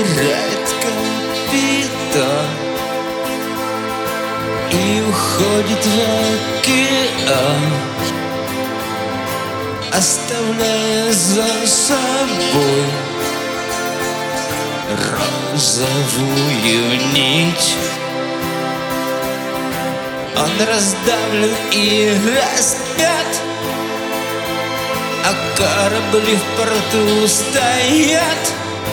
умирает капитан и уходит в океан, оставляя за собой розовую нить. Он раздавлен и распят, а корабли в порту стоят,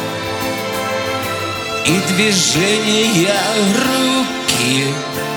и движения руки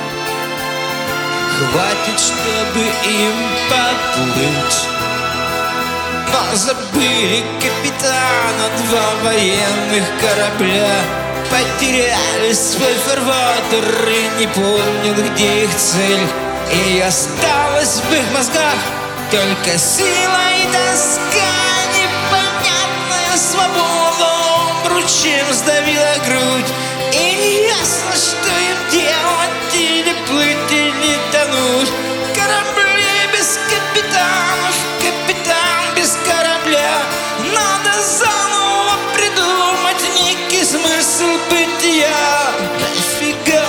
хватит, чтобы им поплыть. Но забыли капитана два военных корабля, потеряли свой фарватер и не помнят, где их цель. И осталась в их мозгах только сила и тоска, непонятная свобода обручем сдавила грудь. И неясно, что им делать, или плыть, или тонуть. Корабли без капитанов, капитан без корабля. Надо заново придумать некий смысл бытия. Нафига?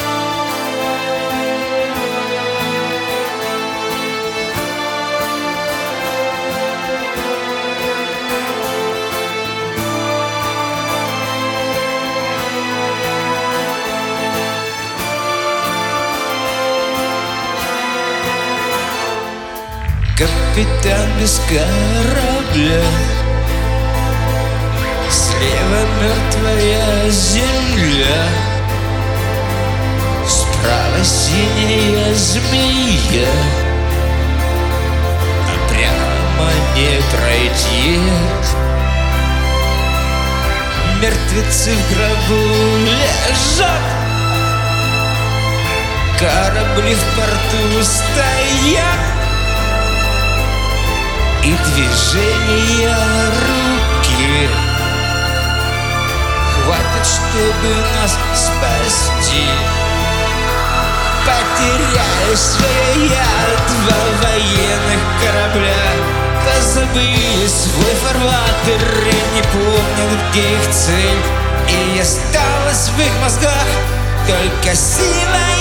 Капитан без корабля, слева мертвая земля, справа синяя змея, а прямо не пройти. Мертвецы в гробу лежат, корабли в порту стоят, и движения руки хватит, чтобы нас спасти. Потеряли свое я два военных корабля, позабыли свой фарватер и не помнят, где их цель. И осталась в их мозгах только сила